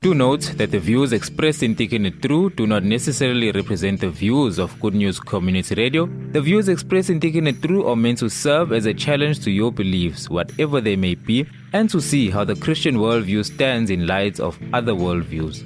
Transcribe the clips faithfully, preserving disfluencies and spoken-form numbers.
Do note that the views expressed in Thinking It Through do not necessarily represent the views of Good News Community Radio. The views expressed in Thinking It Through are meant to serve as a challenge to your beliefs, whatever they may be, and to see how the Christian worldview stands in light of other worldviews.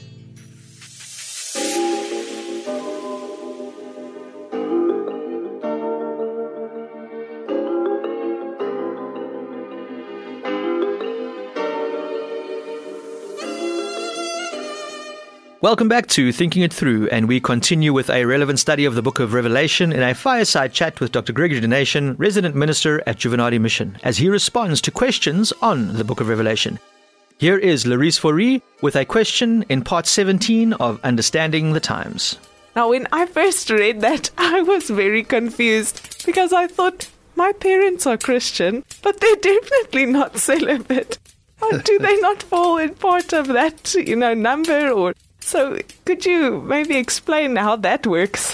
Welcome back to Thinking It Through, and we continue with a relevant study of the Book of Revelation in a fireside chat with Doctor Gregory Donation, Resident Minister at Juvenadi Mission, as he responds to questions on the Book of Revelation. Here is Larice Fourie with a question in part seventeen of Understanding the Times. Now, when I first read that, I was very confused because I thought, my parents are Christian, but they're definitely not celibate. Or do they not fall in part of that, you know, number? Or so could you maybe explain how that works?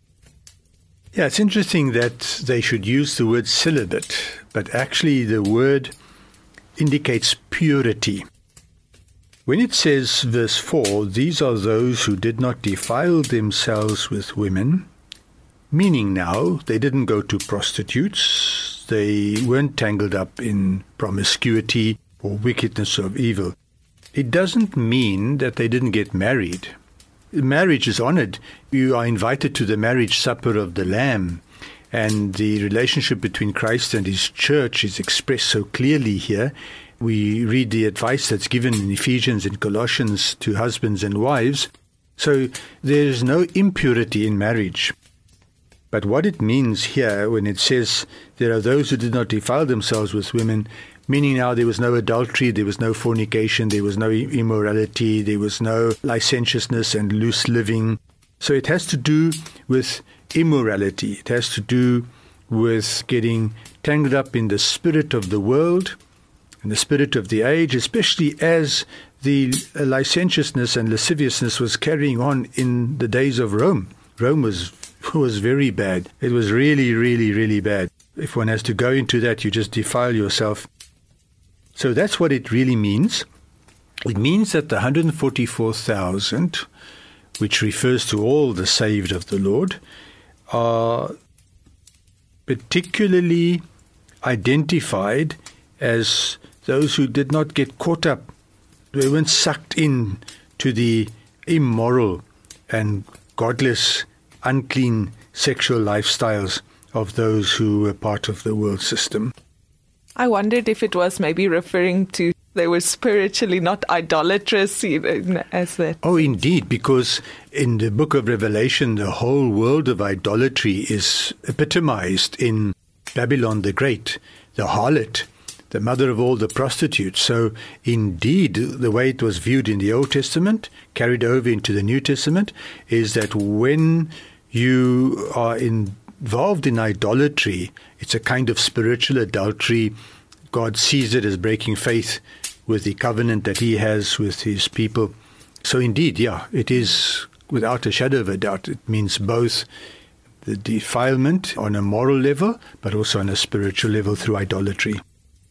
Yeah, it's interesting that they should use the word celibate, but actually the word indicates purity. When it says, verse four, these are those who did not defile themselves with women, meaning now they didn't go to prostitutes, they weren't tangled up in promiscuity or wickedness of evil. It doesn't mean that they didn't get married. Marriage is honored. You are invited to the marriage supper of the Lamb, and the relationship between Christ and his church is expressed so clearly here. We read the advice that's given in Ephesians and Colossians to husbands and wives. So there's no impurity in marriage. But what it means here when it says there are those who did not defile themselves with women, meaning now there was no adultery, there was no fornication, there was no immorality, there was no licentiousness and loose living. So it has to do with immorality. It has to do with getting tangled up in the spirit of the world and the spirit of the age, especially as the licentiousness and lasciviousness was carrying on in the days of Rome. Rome was was very bad. It was really, really, really bad. If one has to go into that, you just defile yourself. So that's what it really means. It means that the one hundred forty-four thousand, which refers to all the saved of the Lord, are particularly identified as those who did not get caught up. They weren't sucked in to the immoral and godless, unclean sexual lifestyles of those who were part of the world system. I wondered if it was maybe referring to they were spiritually not idolatrous, you know, as that. Oh, indeed, because in the book of Revelation, the whole world of idolatry is epitomized in Babylon the Great, the harlot, the mother of all the prostitutes. So indeed, the way it was viewed in the Old Testament, carried over into the New Testament, is that when you are involved in idolatry, it's a kind of spiritual adultery. God sees it as breaking faith with the covenant that he has with his people. So indeed, yeah, it is without a shadow of a doubt. It means both the defilement on a moral level, but also on a spiritual level through idolatry.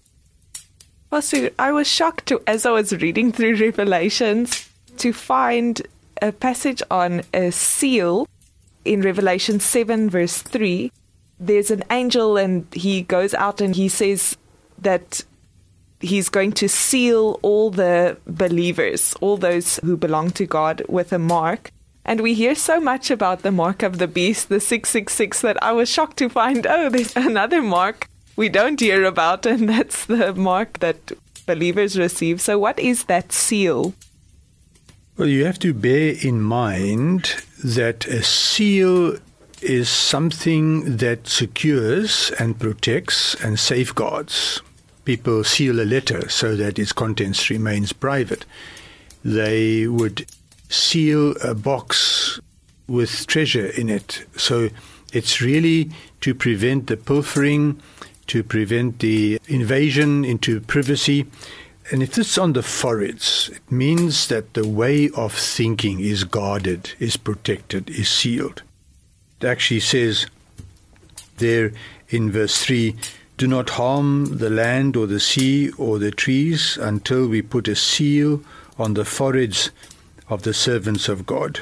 Pastor, I was shocked to, as I was reading through Revelations, to find a passage on a seal in Revelation seven verse three. There's an angel and he goes out and he says that he's going to seal all the believers, all those who belong to God, with a mark. And we hear so much about the mark of the beast, the six six six, that I was shocked to find, oh, there's another mark we don't hear about, and that's the mark that believers receive. So what is that seal? Well, you have to bear in mind that a seal is something that secures and protects and safeguards. People seal a letter so that its contents remains private. They would seal a box with treasure in it. So it's really to prevent the pilfering, to prevent the invasion into privacy. And if it's on the foreheads, it means that the way of thinking is guarded, is protected, is sealed. It actually says there in verse three, do not harm the land or the sea or the trees until we put a seal on the foreheads of the servants of God.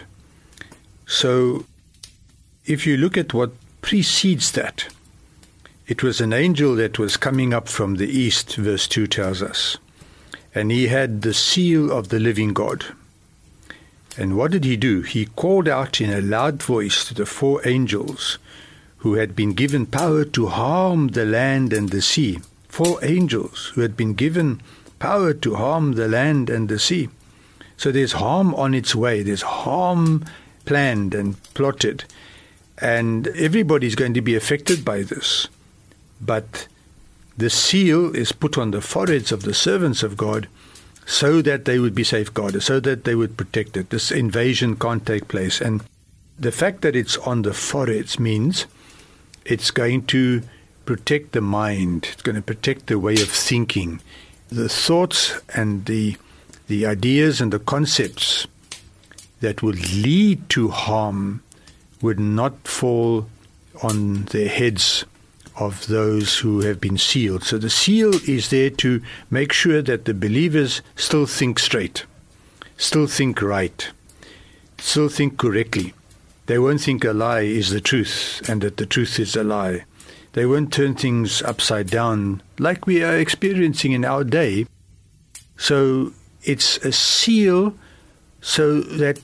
So, if you look at what precedes that, it was an angel that was coming up from the east, verse two tells us. And he had the seal of the living God. And what did he do? He called out in a loud voice to the four angels who had been given power to harm the land and the sea. Four angels who had been given power to harm the land and the sea. So there's harm on its way. There's harm planned and plotted. And everybody's going to be affected by this. But the seal is put on the foreheads of the servants of God so that they would be safeguarded, so that they would protect it. This invasion can't take place. And the fact that it's on the foreheads means it's going to protect the mind. It's going to protect the way of thinking. The thoughts and the the ideas and the concepts that would lead to harm would not fall on the heads of those who have been sealed. So the seal is there to make sure that the believers still think straight, still think right, still think correctly. They won't think a lie is the truth and that the truth is a lie. They won't turn things upside down like we are experiencing in our day. So it's a seal so that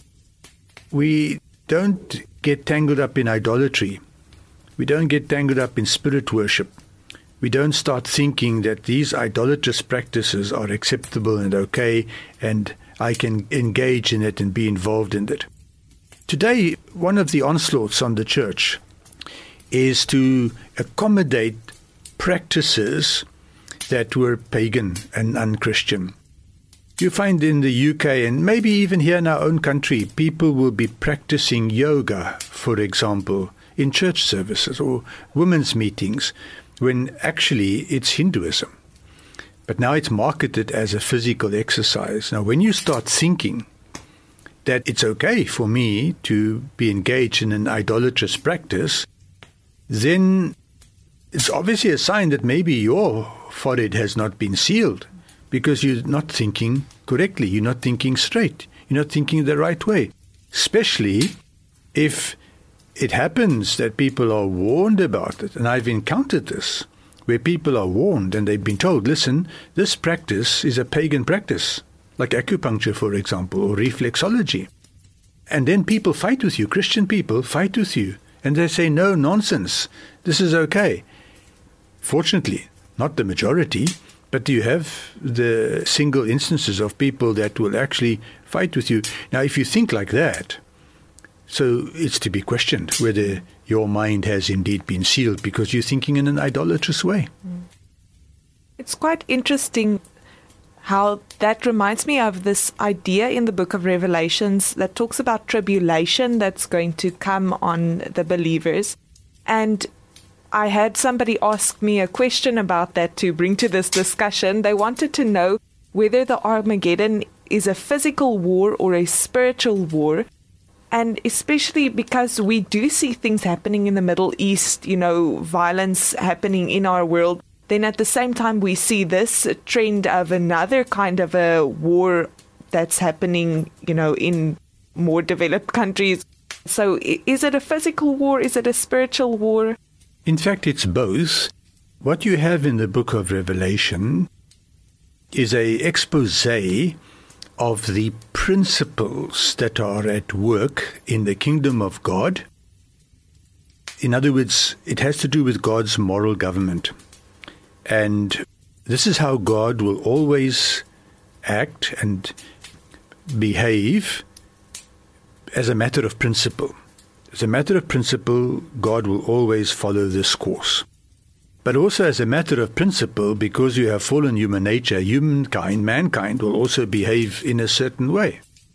we don't get tangled up in idolatry. We don't get tangled up in spirit worship. We don't start thinking that these idolatrous practices are acceptable and okay, and I can engage in it and be involved in it. Today, one of the onslaughts on the church is to accommodate practices that were pagan and unchristian. You find in the U K and maybe even here in our own country, people will be practicing yoga, for example, in church services or women's meetings, when actually it's Hinduism. But now it's marketed as a physical exercise. Now, when you start thinking that it's okay for me to be engaged in an idolatrous practice, then it's obviously a sign that maybe your forehead has not been sealed because you're not thinking correctly. You're not thinking straight. You're not thinking the right way, especially if it happens that people are warned about it, and I've encountered this, where people are warned and they've been told, listen, this practice is a pagan practice, like acupuncture, for example, or reflexology. And then people fight with you, Christian people fight with you, and they say, no, nonsense, this is okay. Fortunately, not the majority, but you have the single instances of people that will actually fight with you. Now, if you think like that, so it's to be questioned whether your mind has indeed been sealed because you're thinking in an idolatrous way. It's quite interesting how that reminds me of this idea in the book of Revelations that talks about tribulation that's going to come on the believers. And I had somebody ask me a question about that to bring to this discussion. They wanted to know whether the Armageddon is a physical war or a spiritual war. And especially because we do see things happening in the Middle East, you know, violence happening in our world. Then at the same time, we see this trend of another kind of a war that's happening, you know, in more developed countries. So is it a physical war? Is it a spiritual war? In fact, it's both. What you have in the book of Revelation is a expose of the principles that are at work in the kingdom of God. In other words, it has to do with God's moral government. And this is how God will always act and behave as a matter of principle. As a matter of principle, God will always follow this course. But also as a matter of principle, because you have fallen human nature, humankind, mankind will also behave in a certain way.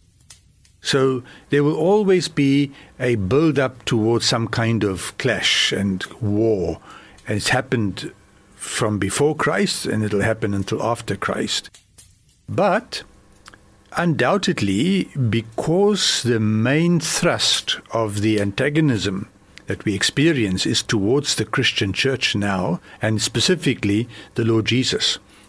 So there will always be a build-up towards some kind of clash and war. And it's happened from before Christ, and it'll happen until after Christ. But undoubtedly, because the main thrust of the antagonism that we experience is towards the Christian church now, and specifically the Lord Jesus.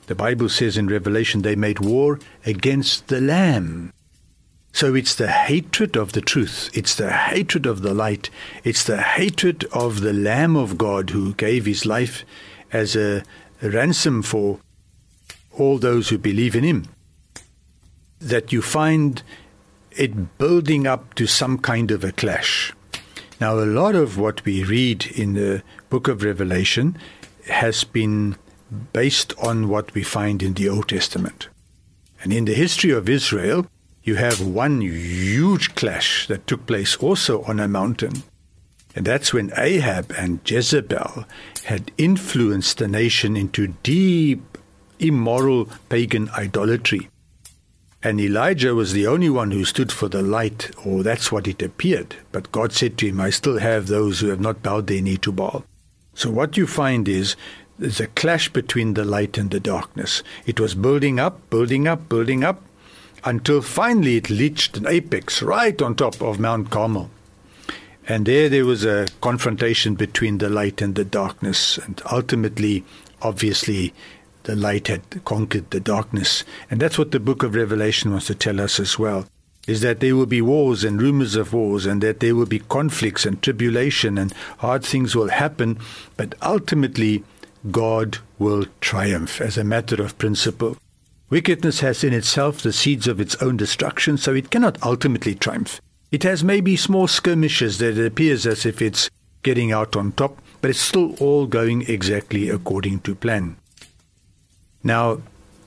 The Bible says in Revelation they made war against the Lamb. So it's the hatred of the truth. It's the hatred of the light. It's the hatred of the Lamb of God who gave his life as a, a ransom for all those who believe in him, that you find it building up to some kind of a clash. Now, a lot of what we read in the book of Revelation has been based on what we find in the Old Testament. And in the history of Israel, you have one huge clash that took place also on a mountain. And that's when Ahab and Jezebel had influenced the nation into deep, immoral pagan idolatry. And Elijah was the only one who stood for the light, or that's what it appeared. But God said to him, I still have those who have not bowed their knee to Baal. So what you find is there's a clash between the light and the darkness. It was building up, building up, building up, until finally it reached an apex right on top of Mount Carmel. And there there was a confrontation between the light and the darkness. And ultimately, obviously, the light had conquered the darkness. And that's what the book of Revelation wants to tell us as well, is that there will be wars and rumors of wars, and that there will be conflicts and tribulation, and hard things will happen. But ultimately, God will triumph as a matter of principle. Wickedness has in itself the seeds of its own destruction, so it cannot ultimately triumph. It has maybe small skirmishes that it appears as if it's getting out on top, but it's still all going exactly according to plan. Now,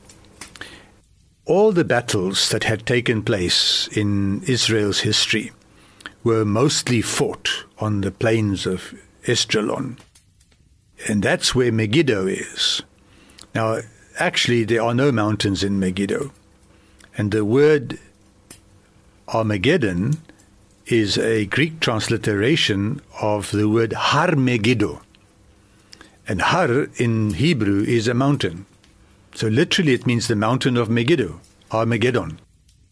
all the battles that had taken place in Israel's history were mostly fought on the plains of Esdraelon. And that's where Megiddo is. Now, actually, there are no mountains in Megiddo. And the word Armageddon is a Greek transliteration of the word Har Megiddo. And Har in Hebrew is a mountain. So literally it means the mountain of Megiddo, Armageddon.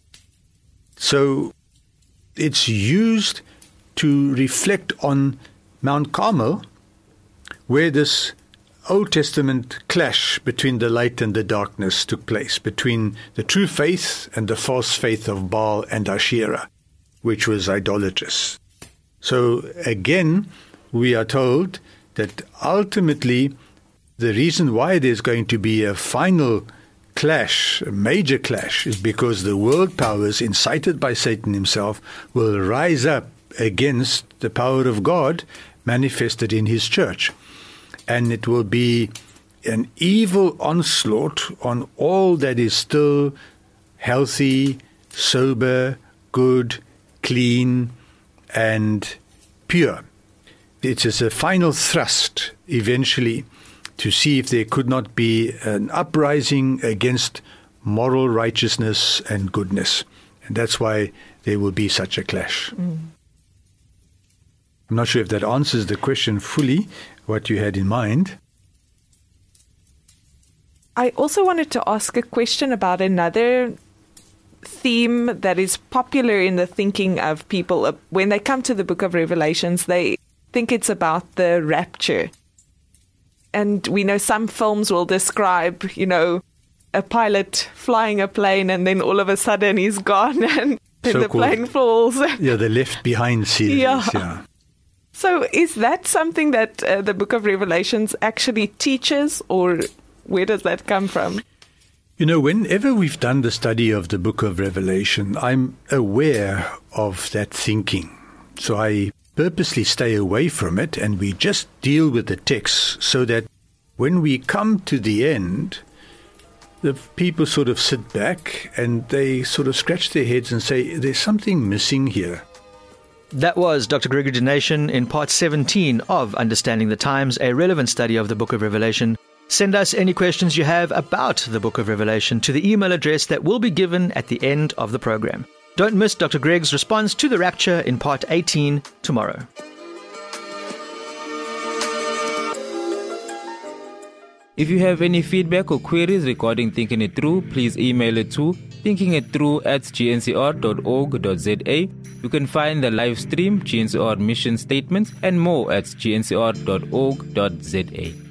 So it's used to reflect on Mount Carmel, where this Old Testament clash between the light and the darkness took place, between the true faith and the false faith of Baal and Asherah, which was idolatrous. So again, we are told that ultimately the reason why there's going to be a final clash, a major clash, is because the world powers, incited by Satan himself, will rise up against the power of God manifested in his church. And it will be an evil onslaught on all that is still healthy, sober, good, clean, and pure. It is a final thrust, eventually, to see if there could not be an uprising against moral righteousness and goodness. And that's why there will be such a clash. Mm. I'm not sure if that answers the question fully, what you had in mind. I also wanted to ask a question about another theme that is popular in the thinking of people. When they come to the book of Revelations, they think it's about the rapture. And we know some films will describe, you know, a pilot flying a plane and then all of a sudden he's gone and then the plane falls. Yeah, the Left Behind series. Yeah. yeah. So is that something that uh, the book of Revelations actually teaches, or where does that come from? You know, whenever we've done the study of the book of Revelation, I'm aware of that thinking. So I purposely stay away from it, and we just deal with the text so that when we come to the end, the people sort of sit back and they sort of scratch their heads and say, there's something missing here. That was Doctor Gregory Dination in part seventeen of Understanding the Times, a relevant study of the book of Revelation. Send us any questions you have about the book of Revelation to the email address that will be given at the end of the program. Don't miss Doctor Greg's response to the rapture in part eighteen tomorrow. If you have any feedback or queries regarding Thinking It Through, please email it to thinkingitthrough at g n c r dot org dot z a. You can find the live stream, G N C R mission statements, and more at g n c r dot org dot z a.